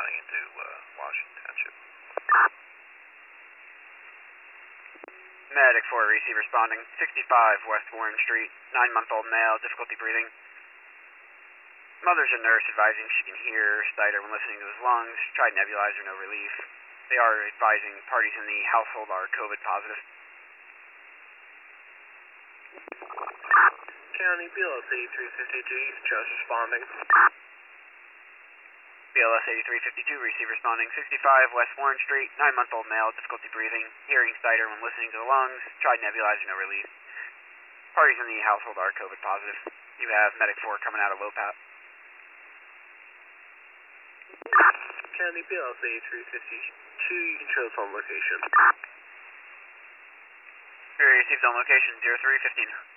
responding into Washington Township. Medic 4, receive responding. 65 West Warren Street, 9-month-old male, difficulty breathing. Mother's a nurse advising she can hear Steiner when listening to his lungs. Tried nebulizer, no relief. They are advising parties in the household are COVID positive. County BLS 8352, East Trust responding. BLS 8352, receive responding. 65 West Warren Street, 9-month-old male, difficulty breathing. Hearing Steiner when listening to the lungs. Tried nebulizer, no relief. Parties in the household are COVID positive. You have Medic 4 coming out of Lopat. County BLS 8352, you can show us on location. Received on location 0315.